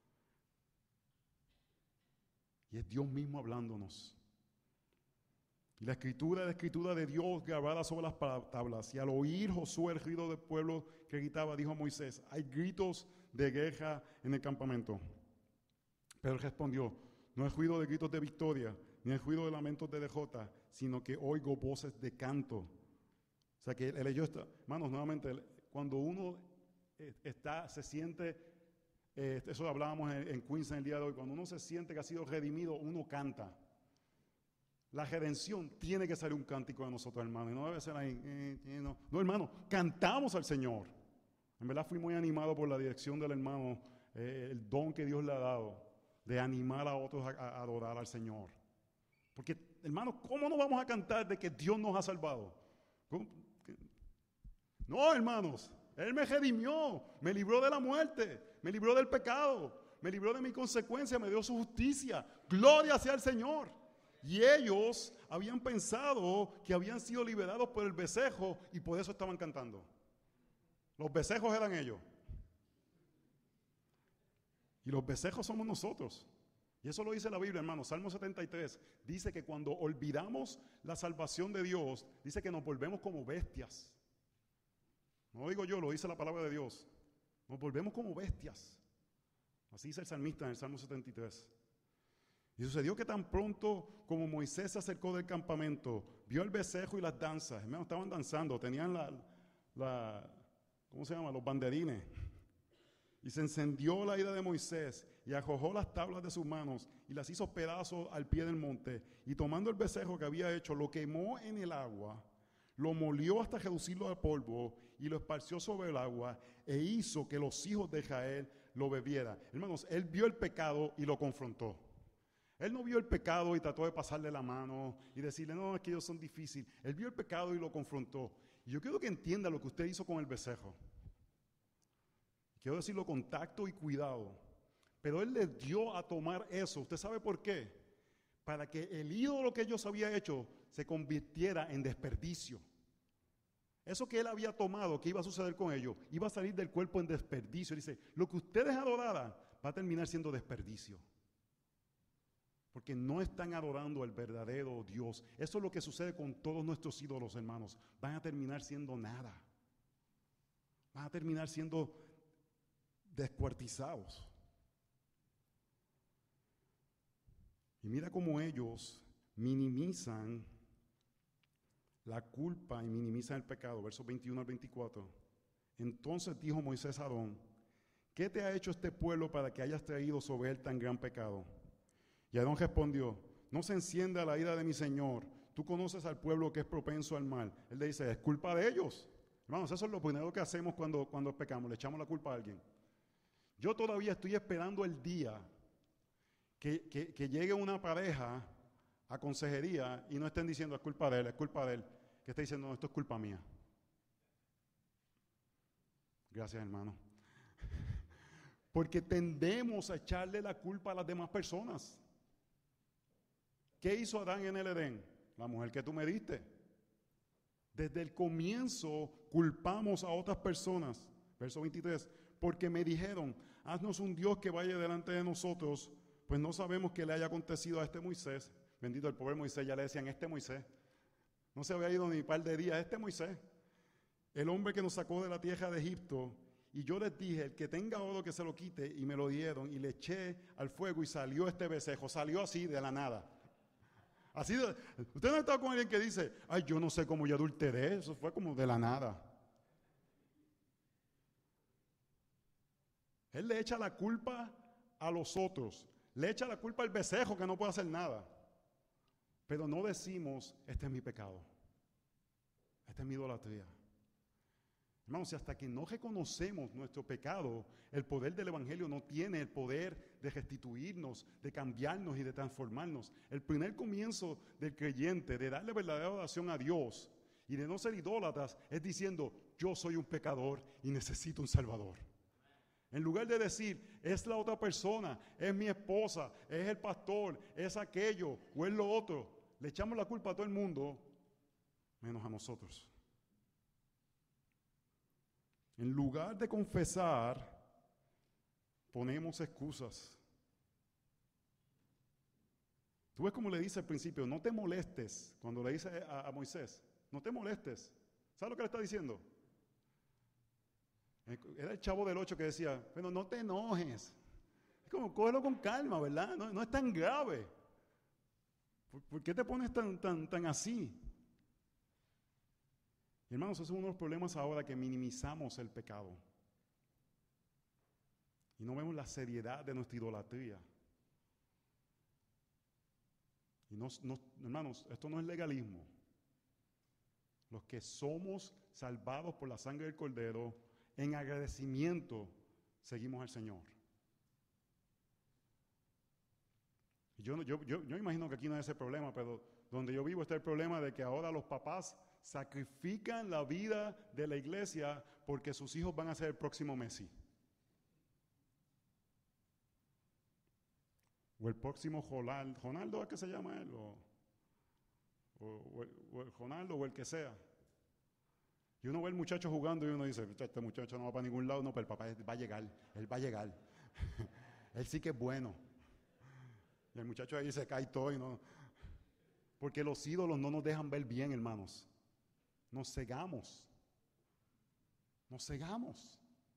Y es Dios mismo hablándonos. Y la escritura es la escritura de Dios grabada sobre las tablas. Y al oír Josué el ruido del pueblo que gritaba, dijo Moisés, hay gritos de guerra en el campamento. Pero él respondió, no es ruido de gritos de victoria, ni es ruido de lamentos de derrota, sino que oigo voces de canto. O sea que el hecho está, hermanos, nuevamente, cuando uno está, se siente, eh, eso hablábamos en, en Queens en el día de hoy, cuando uno se siente que ha sido redimido, uno canta. La redención tiene que ser un cántico de nosotros, hermano, y no debe ser ahí, eh, eh, no. no, hermano, cantamos al Señor. En verdad fui muy animado por la dirección del hermano, eh, el don que Dios le ha dado de animar a otros a, a adorar al Señor. Porque, hermano, ¿cómo no vamos a cantar de que Dios nos ha salvado? ¿Cómo? No, hermanos, Él me redimió, me libró de la muerte, me libró del pecado, me libró de mi consecuencia, me dio su justicia. Gloria sea al Señor. Y ellos habían pensado que habían sido liberados por el becerro y por eso estaban cantando. Los becerros eran ellos. Y los becerros somos nosotros. Y eso lo dice la Biblia, hermano. Salmo setenta y tres dice que cuando olvidamos la salvación de Dios, dice que nos volvemos como bestias. No lo digo yo, lo dice la palabra de Dios. Nos volvemos como bestias. Así dice el salmista en el Salmo setenta y tres. Y sucedió que tan pronto como Moisés se acercó del campamento, vio el becerro y las danzas. Hermano, estaban danzando, tenían la, la, ¿cómo se llama? Los banderines. Y se encendió la ira de Moisés y arrojó las tablas de sus manos y las hizo pedazos al pie del monte. Y tomando el becerro que había hecho, lo quemó en el agua, lo molió hasta reducirlo a polvo y lo esparció sobre el agua e hizo que los hijos de Israel lo bebieran. Hermanos, él vio el pecado y lo confrontó. Él no vio el pecado y trató de pasarle la mano y decirle, no, es que ellos son difíciles. Él vio el pecado y lo confrontó. Y yo quiero que entienda lo que usted hizo con el becerro. Quiero decirlo con tacto y cuidado. Pero él les dio a tomar eso. ¿Usted sabe por qué? Para que el ídolo que ellos habían hecho se convirtiera en desperdicio. Eso que él había tomado, ¿qué iba a suceder con ellos? Iba a salir del cuerpo en desperdicio. Dice, lo que ustedes adoraran va a terminar siendo desperdicio. Porque no están adorando al verdadero Dios. Eso es lo que sucede con todos nuestros ídolos, hermanos. Van a terminar siendo nada. Van a terminar siendo descuartizados. Y mira cómo ellos minimizan la culpa y minimizan el pecado. Versos veintiuno al veinticuatro. Entonces dijo Moisés a Aarón, ¿qué te ha hecho este pueblo para que hayas traído sobre él tan gran pecado? Y Aarón respondió, no se encienda la ira de mi Señor. Tú conoces al pueblo que es propenso al mal. Él le dice, es culpa de ellos. Hermanos, eso es lo primero que hacemos cuando, cuando pecamos, le echamos la culpa a alguien. Yo todavía estoy esperando el día que, que, que llegue una pareja a consejería y no estén diciendo es culpa de él, es culpa de él, que esté diciendo no, esto es culpa mía. Gracias, hermano. Porque tendemos a echarle la culpa a las demás personas. ¿Qué hizo Adán en el Edén? La mujer que tú me diste. Desde el comienzo culpamos a otras personas. Verso veintitrés. Porque me dijeron, haznos un Dios que vaya delante de nosotros, pues no sabemos qué le haya acontecido a este Moisés. Bendito el pobre Moisés, ya le decían, este Moisés. No se había ido ni un par de días, este Moisés. El hombre que nos sacó de la tierra de Egipto. Y yo les dije, el que tenga oro que se lo quite, y me lo dieron, y le eché al fuego y salió este becerro. Salió así de la nada. Así de, usted no ha estado con alguien que dice, ay, yo no sé cómo yo adulteré, eso fue como de la nada. Él le echa la culpa a los otros, le echa la culpa al becerro que no puede hacer nada. Pero no decimos, este es mi pecado, esta es mi idolatría. Hermanos, si hasta que no reconocemos nuestro pecado, el poder del Evangelio no tiene el poder de restituirnos, de cambiarnos y de transformarnos. El primer comienzo del creyente, de darle verdadera oración a Dios y de no ser idólatras, es diciendo, yo soy un pecador y necesito un Salvador. En lugar de decir, es la otra persona, es mi esposa, es el pastor, es aquello o es lo otro, le echamos la culpa a todo el mundo, menos a nosotros. En lugar de confesar, ponemos excusas. Tú ves como le dice al principio, no te molestes, cuando le dice a, a Moisés, no te molestes. ¿Sabes lo que le está diciendo? Era el Chavo del Ocho que decía, bueno, no te enojes. Es como, cógelo con calma, ¿verdad? No, no es tan grave. ¿Por, por qué te pones tan, tan, tan así? Hermanos, ese es uno de los problemas ahora, que minimizamos el pecado. Y no vemos la seriedad de nuestra idolatría. Y no, no, hermanos, esto no es legalismo. Los que somos salvados por la sangre del Cordero, en agradecimiento, seguimos al Señor. Yo, yo, yo, yo imagino que aquí no hay ese problema, pero donde yo vivo está el problema de que ahora los papás sacrifican la vida de la iglesia porque sus hijos van a ser el próximo Messi. O el próximo Jonaldo, Jonaldo es que se llama él, o, o, o, o el Jonaldo, o el que sea. Y uno ve al muchacho jugando y uno dice, este muchacho no va para ningún lado, no, pero el papá va a llegar, él va a llegar. Él sí que es bueno. Y el muchacho ahí se cae todo y no. Porque los ídolos no nos dejan ver bien, hermanos. Nos cegamos. Nos cegamos.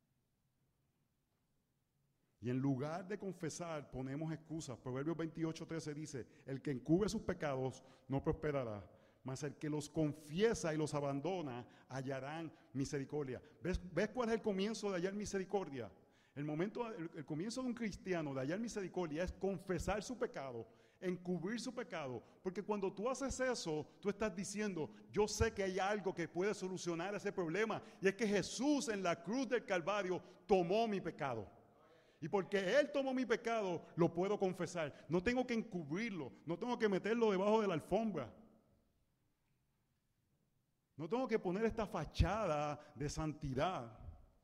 Y en lugar de confesar, ponemos excusas. Proverbios veintiocho, trece dice, el que encubre sus pecados no prosperará, mas el que los confiesa y los abandona hallarán misericordia. ¿Ves, ¿Ves cuál es el comienzo de hallar misericordia? El momento, el, el comienzo de un cristiano de hallar misericordia es confesar su pecado, encubrir su pecado, porque cuando tú haces eso, tú estás diciendo, yo sé que hay algo que puede solucionar ese problema, y es que Jesús en la cruz del Calvario tomó mi pecado. Y porque Él tomó mi pecado, lo puedo confesar. No tengo que encubrirlo, no tengo que meterlo debajo de la alfombra. No tengo que poner esta fachada de santidad.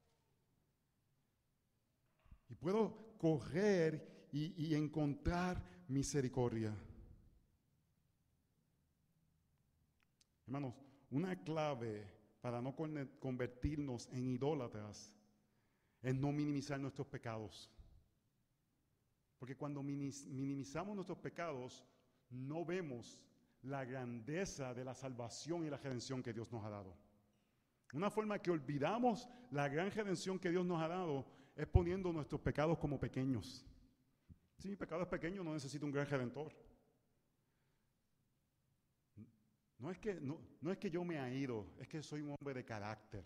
Y puedo correr y, y encontrar misericordia. Hermanos, una clave para no convertirnos en idólatras es no minimizar nuestros pecados. Porque cuando minimizamos nuestros pecados, no vemos la grandeza de la salvación y la redención que Dios nos ha dado. Una forma que olvidamos la gran redención que Dios nos ha dado es poniendo nuestros pecados como pequeños. Si mi pecado es pequeño, no necesito un gran redentor. No es que, no, no es que yo me he ido, es que soy un hombre de carácter.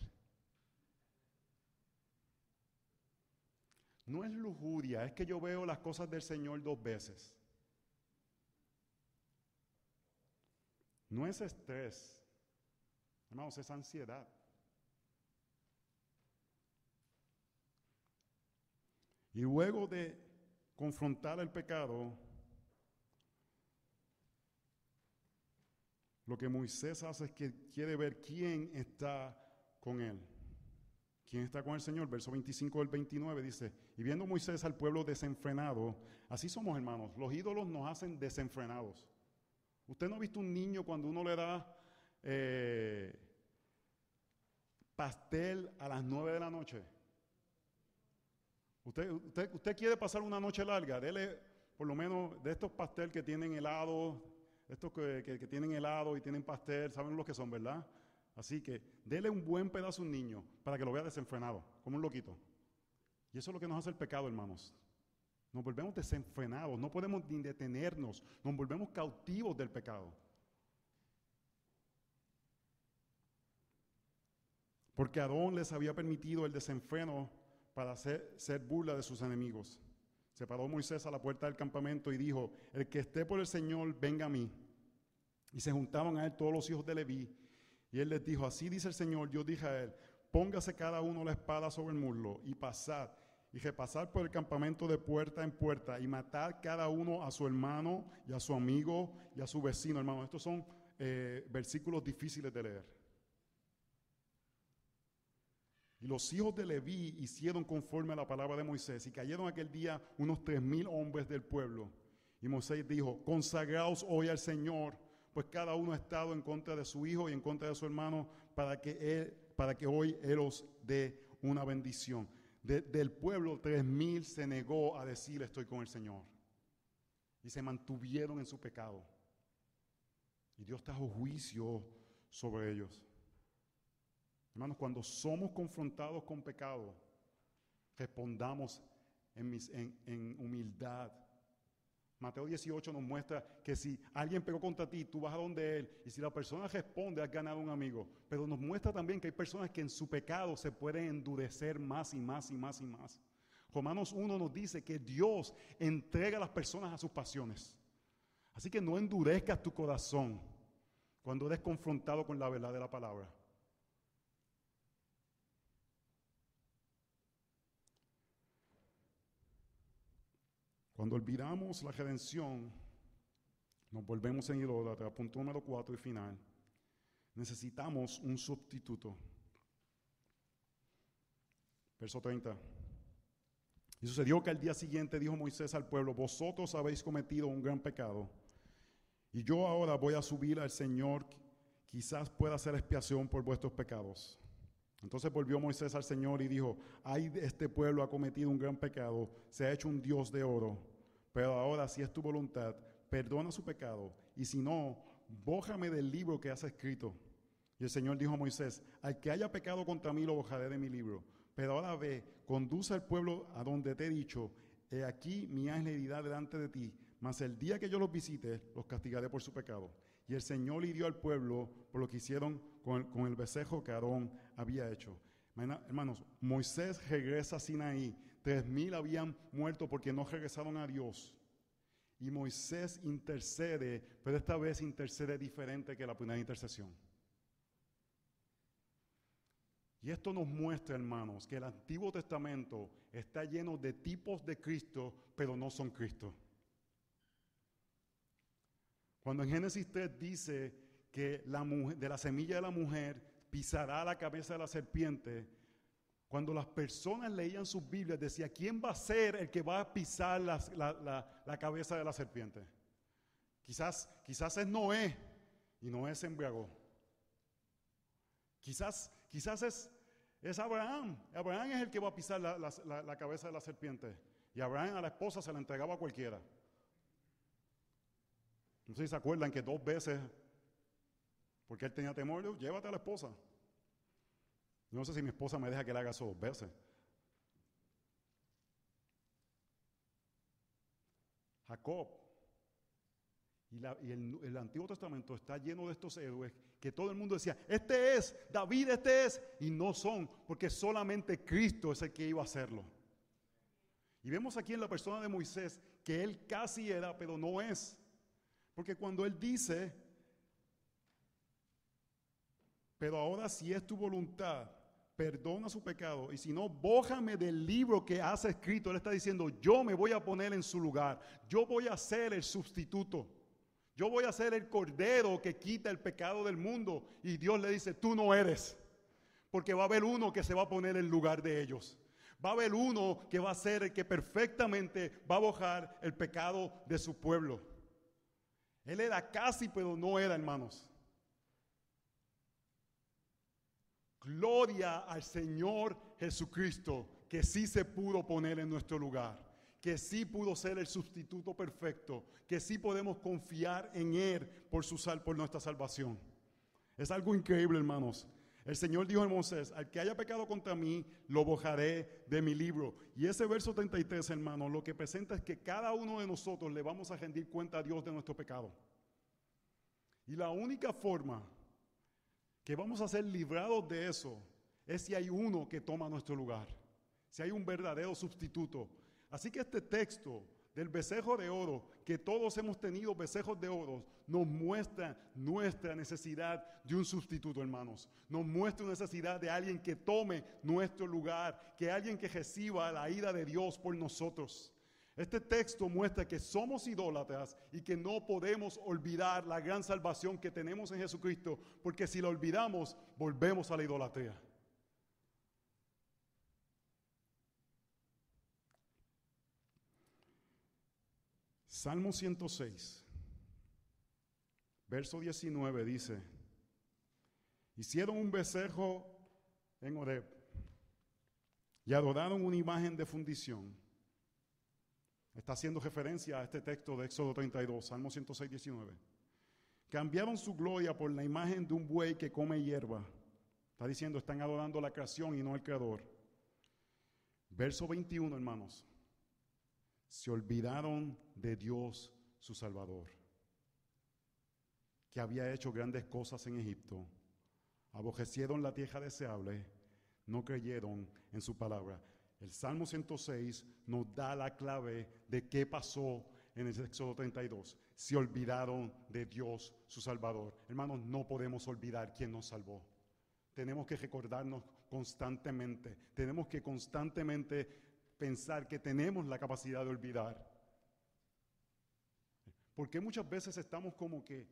No es lujuria, es que yo veo las cosas del Señor dos veces. No es estrés, hermanos, es ansiedad. Y luego de confrontar el pecado, lo que Moisés hace es que quiere ver quién está con él. ¿Quién está con el Señor? Verso veinticinco del veintinueve dice, y viendo Moisés al pueblo desenfrenado, así somos, hermanos, los ídolos nos hacen desenfrenados. ¿Usted no ha visto un niño cuando uno le da eh, pastel a las nueve de la noche? Usted, usted, usted quiere pasar una noche larga, dele por lo menos de estos pastel que tienen helado, estos que, que, que tienen helado y tienen pastel, saben lo que son, ¿verdad? Así que dele un buen pedazo a un niño para que lo vea desenfrenado, como un loquito. Y eso es lo que nos hace el pecado, hermanos. Nos volvemos desenfrenados, no podemos ni detenernos, nos volvemos cautivos del pecado. Porque Aarón les había permitido el desenfreno para hacer, ser burla de sus enemigos. Se paró Moisés a la puerta del campamento y dijo, el que esté por el Señor, venga a mí. Y se juntaban a él todos los hijos de Leví. Y él les dijo, así dice el Señor, yo dije a él, póngase cada uno la espada sobre el muslo y pasad, y repasad por el campamento de puerta en puerta, y matad cada uno a su hermano, y a su amigo, y a su vecino. Hermano, estos son eh, versículos difíciles de leer. Y los hijos de Leví hicieron conforme a la palabra de Moisés, y cayeron aquel día unos tres mil hombres del pueblo. Y Moisés dijo, consagraos hoy al Señor, pues cada uno ha estado en contra de su hijo y en contra de su hermano, para que, él, para que hoy Él os dé una bendición. De, del pueblo, tres mil se negó a decir, estoy con el Señor. Y se mantuvieron en su pecado. Y Dios trajo juicio sobre ellos. Hermanos, cuando somos confrontados con pecado, respondamos en, mis, en, en humildad. Mateo dieciocho nos muestra que si alguien pecó contra ti, tú vas a donde él, y si la persona responde, has ganado un amigo. Pero nos muestra también que hay personas que en su pecado se pueden endurecer más y más y más y más. Romanos uno nos dice que Dios entrega a las personas a sus pasiones. Así que no endurezcas tu corazón cuando eres confrontado con la verdad de la palabra. Cuando olvidamos la redención, nos volvemos en idólatra. Punto número cuatro y final. Necesitamos un sustituto. Verso treinta. Y sucedió que al día siguiente dijo Moisés al pueblo, vosotros habéis cometido un gran pecado, y yo ahora voy a subir al Señor, quizás pueda hacer expiación por vuestros pecados. Entonces volvió Moisés al Señor y dijo, ay, este pueblo ha cometido un gran pecado, se ha hecho un Dios de oro, pero ahora si es tu voluntad, perdona su pecado, y si no, bójame del libro que has escrito. Y el Señor dijo a Moisés, al que haya pecado contra mí lo bojaré de mi libro, pero ahora ve, conduce al pueblo a donde te he dicho, he aquí mi ángel irá delante de ti, mas el día que yo los visite, los castigaré por su pecado. Y el Señor hirió al pueblo por lo que hicieron con el, con el becerro que Aarón había hecho. Hermanos, Moisés regresa a Sinaí. Tres mil habían muerto porque no regresaron a Dios. Y Moisés intercede, pero esta vez intercede diferente que la primera intercesión. Y esto nos muestra, hermanos, que el Antiguo Testamento está lleno de tipos de Cristo, pero no son Cristo. Cuando en Génesis tres dice que la mujer, de la semilla de la mujer pisará la cabeza de la serpiente, cuando las personas leían sus Biblias decía, ¿quién va a ser el que va a pisar la, la, la, la cabeza de la serpiente? Quizás, quizás es Noé, y Noé se embriagó. Quizás, quizás es, es Abraham. Abraham es el que va a pisar la, la, la cabeza de la serpiente. Y Abraham a la esposa se la entregaba a cualquiera. No sé si se acuerdan que dos veces, porque él tenía temor, yo, llévate a la esposa. Yo no sé si mi esposa me deja que le haga eso dos veces. Jacob. Y, la, y el, el Antiguo Testamento está lleno de estos héroes que todo el mundo decía, este es, David, este es. Y no son, porque solamente Cristo es el que iba a hacerlo. Y vemos aquí en la persona de Moisés que él casi era, pero no es. Porque cuando él dice, pero ahora si es tu voluntad, perdona su pecado, y si no, bójame del libro que has escrito. Él está diciendo, yo me voy a poner en su lugar, yo voy a ser el sustituto, yo voy a ser el cordero que quita el pecado del mundo. Y Dios le dice, tú no eres, porque va a haber uno que se va a poner en lugar de ellos. Va a haber uno que va a ser el que perfectamente va a bojar el pecado de su pueblo. Él era casi, pero no era, hermanos. Gloria al Señor Jesucristo, que sí se pudo poner en nuestro lugar, que sí pudo ser el sustituto perfecto, que sí podemos confiar en Él por, su sal, por nuestra salvación. Es algo increíble, hermanos. El Señor dijo a Moisés, al que haya pecado contra mí, lo bojaré de mi libro. Y ese verso treinta y tres, hermanos, lo que presenta es que cada uno de nosotros le vamos a rendir cuenta a Dios de nuestro pecado. Y la única forma que vamos a ser librados de eso es si hay uno que toma nuestro lugar, si hay un verdadero sustituto. Así que este texto del becerro de oro, que todos hemos tenido becejos de oro, nos muestra nuestra necesidad de un sustituto, hermanos. Nos muestra una necesidad de alguien que tome nuestro lugar, que alguien que reciba la ira de Dios por nosotros. Este texto muestra que somos idólatras y que no podemos olvidar la gran salvación que tenemos en Jesucristo, porque si la olvidamos, volvemos a la idolatría. Salmo ciento seis, verso diecinueve dice, hicieron un becerro en Horeb y adoraron una imagen de fundición. Está haciendo referencia a este texto de Éxodo treinta y dos, Salmo ciento seis, diecinueve. Cambiaron su gloria por la imagen de un buey que come hierba. Está diciendo, están adorando la creación y no al Creador. Verso veintiuno, hermanos. Se olvidaron de Dios, su Salvador, que había hecho grandes cosas en Egipto. Aborrecieron la tierra deseable, no creyeron en su palabra. El Salmo ciento seis nos da la clave de qué pasó en el Éxodo treinta y dos. Se olvidaron de Dios, su Salvador. Hermanos, no podemos olvidar quién nos salvó. Tenemos que recordarnos constantemente. Tenemos que constantemente pensar que tenemos la capacidad de olvidar. Porque muchas veces estamos como que,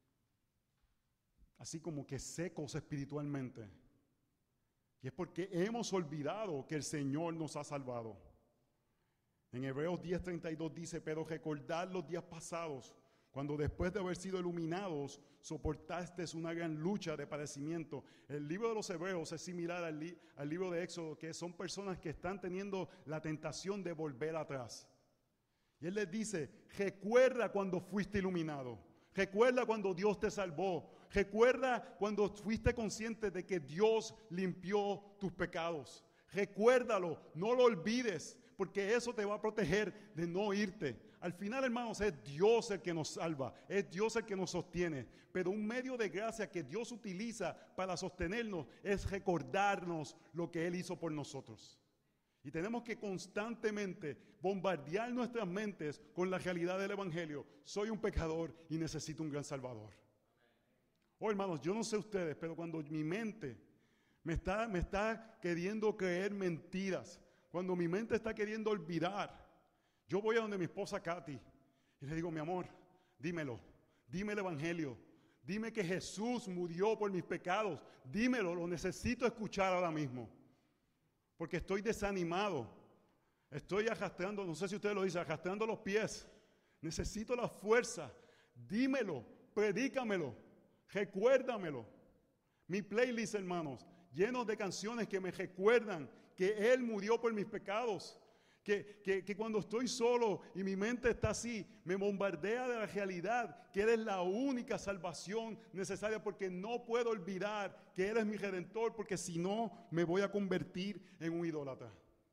así como que secos espiritualmente. Y es porque hemos olvidado que el Señor nos ha salvado. En Hebreos diez, treinta y dos dice, pero recordad los días pasados, cuando después de haber sido iluminados, soportasteis una gran lucha de padecimiento. El libro de los Hebreos es similar al, li- al libro de Éxodo, que son personas que están teniendo la tentación de volver atrás. Y Él les dice, recuerda cuando fuiste iluminado, recuerda cuando Dios te salvó, recuerda cuando fuiste consciente de que Dios limpió tus pecados. Recuérdalo, no lo olvides, porque eso te va a proteger de no irte. Al final, hermanos, es Dios el que nos salva, es Dios el que nos sostiene. Pero un medio de gracia que Dios utiliza para sostenernos es recordarnos lo que Él hizo por nosotros. Y tenemos que constantemente bombardear nuestras mentes con la realidad del Evangelio. Soy un pecador y necesito un gran Salvador. Oh, hermanos, yo no sé ustedes, pero cuando mi mente me está, me está queriendo creer mentiras, cuando mi mente está queriendo olvidar, yo voy a donde mi esposa Katy y le digo, mi amor, dímelo, dime el Evangelio, dime que Jesús murió por mis pecados, dímelo, lo necesito escuchar ahora mismo, porque estoy desanimado, estoy arrastrando, no sé si ustedes lo dicen, arrastrando los pies, necesito la fuerza, dímelo, predícamelo, recuérdamelo. Mi playlist, hermanos, lleno de canciones que me recuerdan que Él murió por mis pecados. Que, que, que cuando estoy solo y mi mente está así, me bombardea de la realidad que Él es la única salvación necesaria, porque no puedo olvidar que Él es mi Redentor, porque si no me voy a convertir en un idólatra.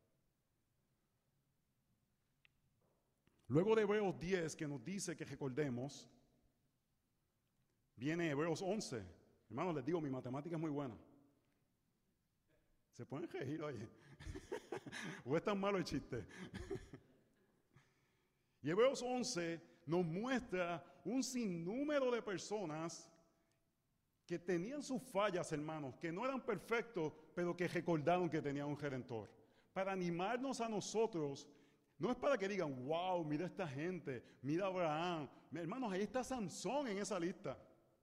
Luego de Hebreos diez, que nos dice que recordemos, viene Hebreos once. Hermanos, les digo, mi matemática es muy buena. Se pueden reír, oye. ¿O es tan malo el chiste? Y Hebreos once nos muestra un sinnúmero de personas que tenían sus fallas, hermanos, que no eran perfectos, pero que recordaron que tenían un Redentor. Para animarnos a nosotros, no es para que digan, wow, mira esta gente, mira a Abraham. Hermanos, ahí está Sansón en esa lista.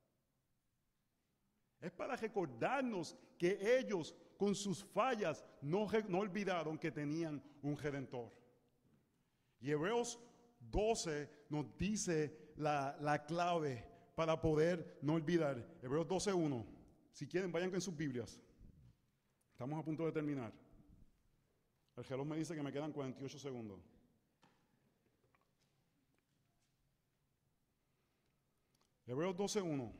Es para recordarnos que ellos, con sus fallas, no, no olvidaron que tenían un Redentor. Y Hebreos doce nos dice la, la clave para poder no olvidar. Hebreos doce uno. Si quieren, vayan con sus Biblias. Estamos a punto de terminar. El reloj me dice que me quedan cuarenta y ocho segundos. Hebreos doce uno.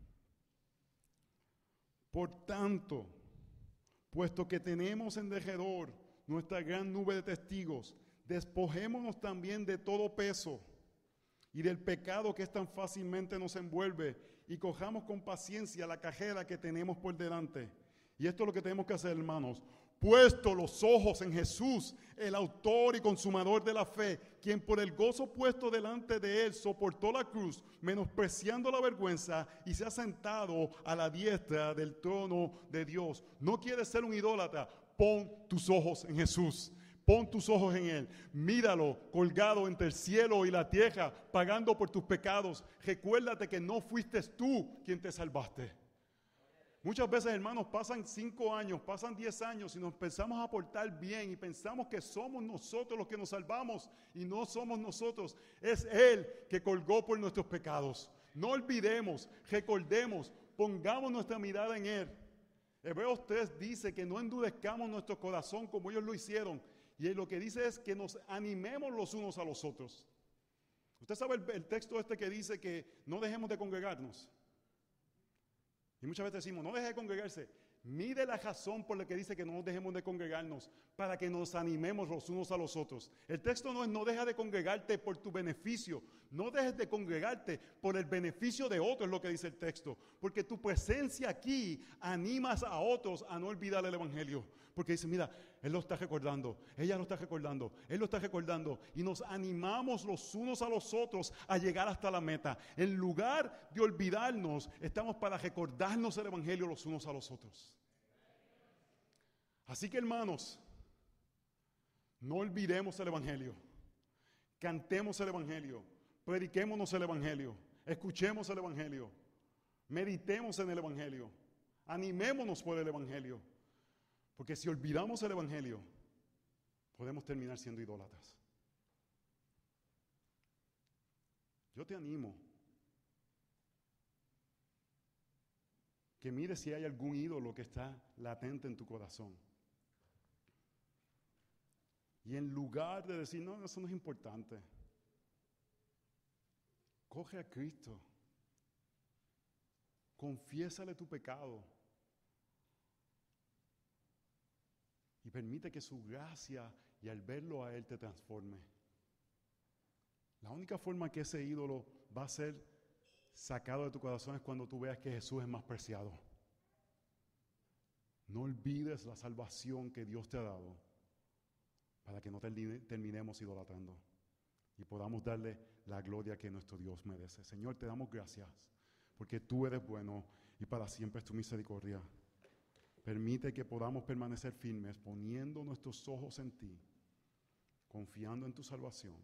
Por tanto, puesto que tenemos en derredor nuestra gran nube de testigos, despojémonos también de todo peso y del pecado que es tan fácilmente nos envuelve, y cojamos con paciencia la carrera que tenemos por delante. Y esto es lo que tenemos que hacer, hermanos. Puesto los ojos en Jesús, el autor y consumador de la fe, quien por el gozo puesto delante de él soportó la cruz, menospreciando la vergüenza, y se ha sentado a la diestra del trono de Dios. No quieres ser un idólatra, pon tus ojos en Jesús. Pon tus ojos en Él, míralo colgado entre el cielo y la tierra, pagando por tus pecados. Recuérdate que no fuiste tú quien te salvaste. Muchas veces, hermanos, pasan cinco años, pasan diez años y nos pensamos a portar bien y pensamos que somos nosotros los que nos salvamos, y no somos nosotros, es Él que colgó por nuestros pecados. No olvidemos, recordemos, pongamos nuestra mirada en Él. Hebreos tres dice que no endurezcamos nuestro corazón como ellos lo hicieron. Y lo que dice es que nos animemos los unos a los otros. Usted sabe el, el texto este que dice que no dejemos de congregarnos. Y muchas veces decimos, no deje de congregarse. Mire la razón por la que dice que no dejemos de congregarnos, para que nos animemos los unos a los otros. El texto no es no deja de congregarte por tu beneficio. No dejes de congregarte por el beneficio de otros, es lo que dice el texto. Porque tu presencia aquí animas a otros a no olvidar el evangelio. Porque dice, mira, él lo está recordando, ella lo está recordando, él lo está recordando. Y nos animamos los unos a los otros a llegar hasta la meta. En lugar de olvidarnos, estamos para recordarnos el evangelio los unos a los otros. Así que, hermanos, no olvidemos el evangelio. Cantemos el evangelio, prediquémonos el evangelio, escuchemos el evangelio, meditemos en el evangelio, animémonos por el evangelio. Porque si olvidamos el evangelio, podemos terminar siendo idólatras. Yo te animo que mires si hay algún ídolo que está latente en tu corazón. Y en lugar de decir, no, eso no es importante, coge a Cristo, confiésale tu pecado y permite que su gracia y al verlo a Él te transforme. La única forma que ese ídolo va a ser sacado de tu corazón es cuando tú veas que Jesús es más preciado. No olvides la salvación que Dios te ha dado, para que no terminemos idolatrando y podamos darle la gloria que nuestro Dios merece. Señor, te damos gracias porque tú eres bueno y para siempre es tu misericordia. Permite que podamos permanecer firmes, poniendo nuestros ojos en ti, confiando en tu salvación,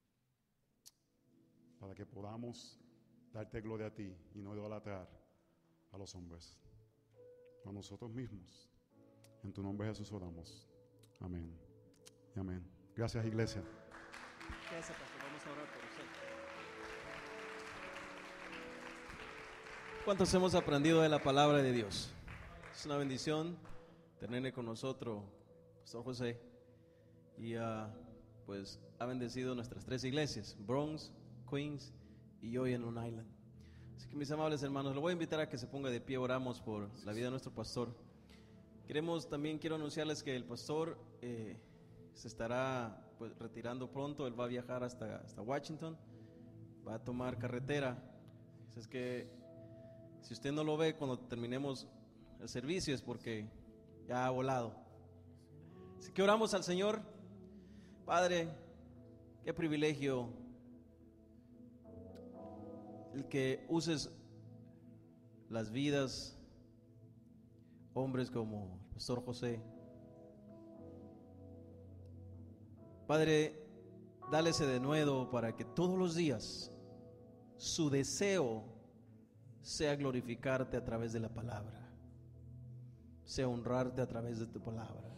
para que podamos darte gloria a ti y no idolatrar a los hombres, a nosotros mismos. En tu nombre, Jesús, oramos. Amén. Y amén. Gracias, iglesia. Gracias, pastor. Vamos a orar por usted. ¿Cuántos hemos aprendido de la palabra de Dios? Es una bendición tenerle con nosotros, Pastor José, y uh, pues ha bendecido nuestras tres iglesias, Bronx, Queens y hoy en Long Island. Así que mis amables hermanos, lo voy a invitar a que se ponga de pie. Oramos por la vida de nuestro pastor. Queremos también, quiero anunciarles que el pastor eh, se estará pues retirando pronto. Él va a viajar hasta, hasta Washington, va a tomar carretera. Así es que si usted no lo ve cuando terminemos el servicio es porque ya ha volado. Así que oramos al Señor. Padre, qué privilegio el que uses las vidas, hombres como el pastor José. Padre, dale ese denuedo para que todos los días su deseo sea glorificarte a través de la palabra, sea honrarte a través de tu palabra.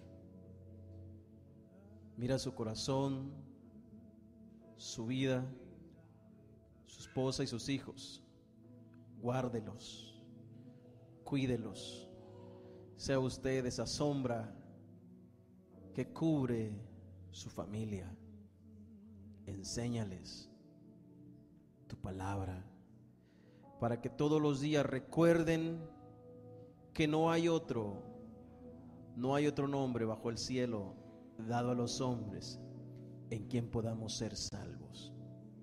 Mira su corazón, su vida, su esposa y sus hijos. Guárdelos, cuídelos. Sea usted esa sombra que cubre su familia. Enséñales tu palabra para que todos los días recuerden que no hay otro, no hay otro nombre bajo el cielo dado a los hombres en quien podamos ser salvos.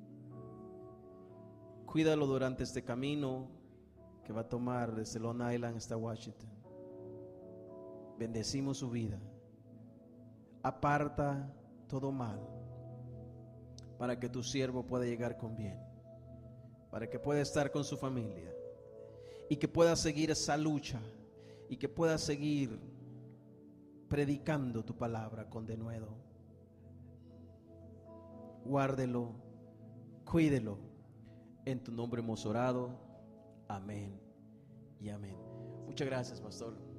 Cuídalo durante este camino que va a tomar desde Long Island hasta Washington. Bendecimos su vida. Aparta todo mal para que tu siervo pueda llegar con bien, para que pueda estar con su familia y que pueda seguir esa lucha y que pueda seguir predicando tu palabra con denuedo. Guárdelo, cuídelo. En tu nombre hemos orado. Amén y amén. Muchas gracias, pastor.